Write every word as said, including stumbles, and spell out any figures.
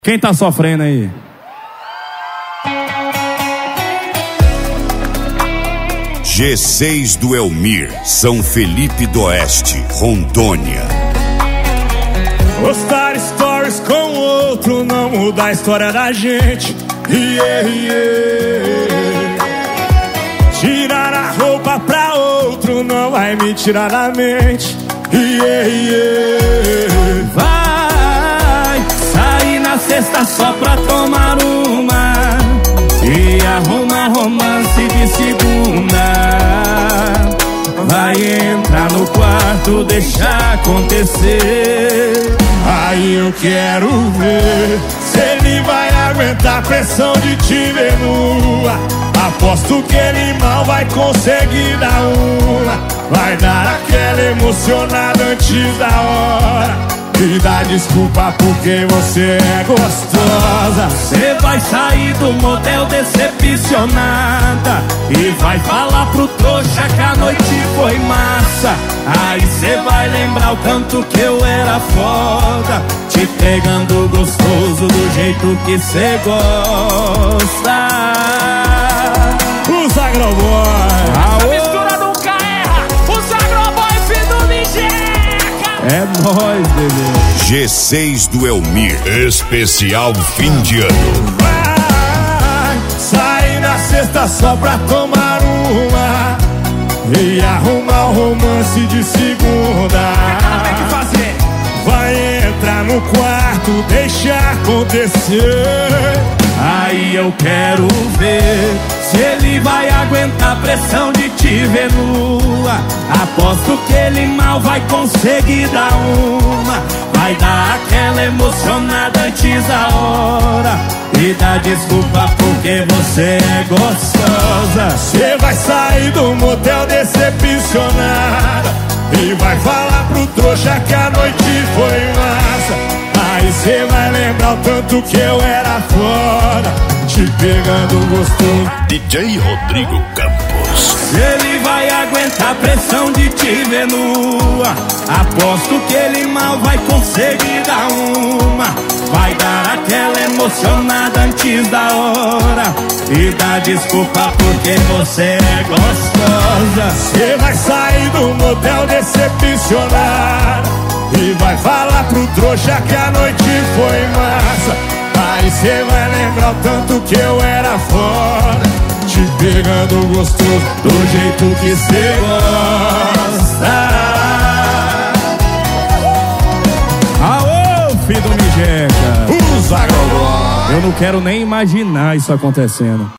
Quem tá sofrendo aí? G seis do Elmir, São Felipe do Oeste, Rondônia. Postar stories com outro não muda a história da gente. Yeah, yeah. Tirar a roupa pra outro não vai me tirar da mente. Yeah, yeah. Vai sair na sexta só pra tomar uma e arrumar romance de segunda. Vai entrar no quarto, deixar acontecer. Aí eu quero ver se ele vai aguentar a pressão de te ver nua. Aposto que ele mal vai conseguir dar uma. Vai dar aquela emocionada antes da hora e dá desculpa porque você é gostosa. Cê vai sair do motel decepcionada e vai falar pro trouxa que a noite foi massa. Aí cê vai lembrar o tanto que eu era foda, te pegando gostoso do jeito que cê gosta. Os Agroboy. Aô! Mistura nunca erra. Os Agroboy, filho do Mijeca. É nóis, bebê. G seis do Elmir, especial fim de ano. Vai sair na sexta só pra tomar uma e arrumar um romance de segunda. Tem que fazer. Vai entrar no quarto, deixar acontecer. Aí eu quero ver se ele vai aguentar a pressão de te ver nua. Aposto que ele mal vai conseguir dar uma. Vai dar aquela emocionada antes da hora e dá desculpa porque você é gostosa. Cê vai sair do motel decepcionada e vai falar pro trouxa que a noite foi massa. Aí cê vai lembrar o tanto que eu era foda, te pegando gostoso. D J Rodrigo Campos. Ele vai aguentar a pressão de te ver nua. Aposto que ele mal vai conseguir dar uma. Vai dar aquela emocionada antes da hora e dá desculpa porque você é gostosa. Cê vai sair do motel decepcionada e vai falar pro trouxa que a noite foi massa. Aí cê vai lembrar o tanto que eu era foda, te pegando gostoso do jeito que cê gosta. Aô, filho do Mijeca. Os Agroboy. Eu não quero nem imaginar isso acontecendo.